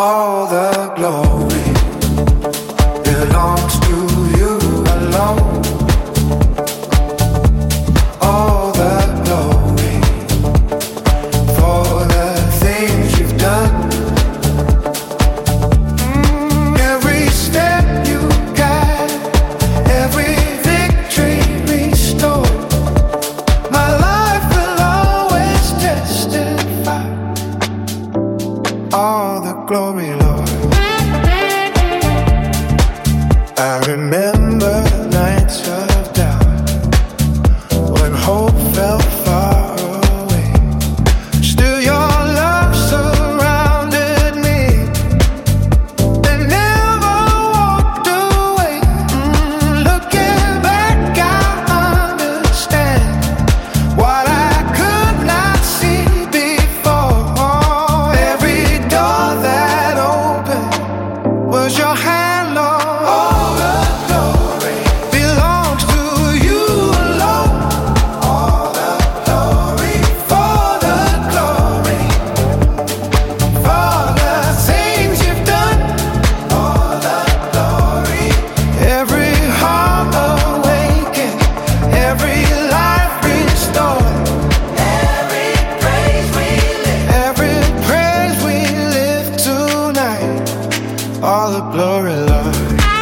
All the glory belongs to you alone. All the glory for the things you've done. Every step you guide, every victory restored. My life will always testify. All the glory, Lord. I remember nights of doubt when hope felt far away. Still your love surrounded me and never walked away. Looking back, I understand what I could not see before. Every door that opened was your hand, Lord. All the glory belongs to you alone. All the glory for the glory for the things you've done. All the glory, every heart awakened, every life restored. Every praise we lift tonight. All the glory, Lord.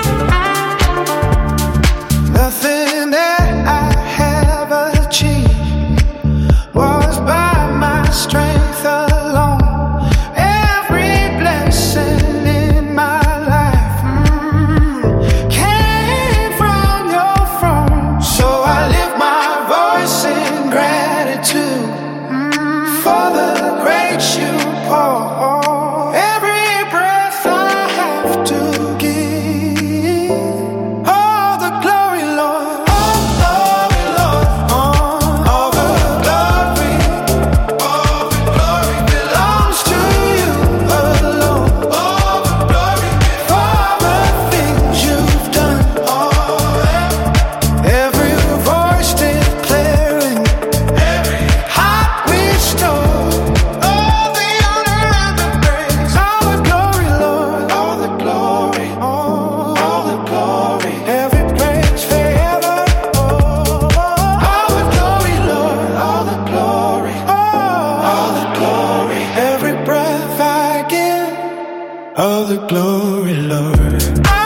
Nothing that I have achieved was by my strength alone. Every blessing in my life came from your throne. So I lift my voice in gratitude for the grace you pour. Every breath I have to give. All the glory, Lord. All glory, Lord. All the glory. All the glory belongs to you alone. All the glory for the things you've done. Every voice declaring, every heart restored. All the honor and the praise. All the glory, Lord. All the glory. All the glory. Every praise forever. All the glory, Lord. All the glory. All the glory. Every breath I give. All the glory, Lord.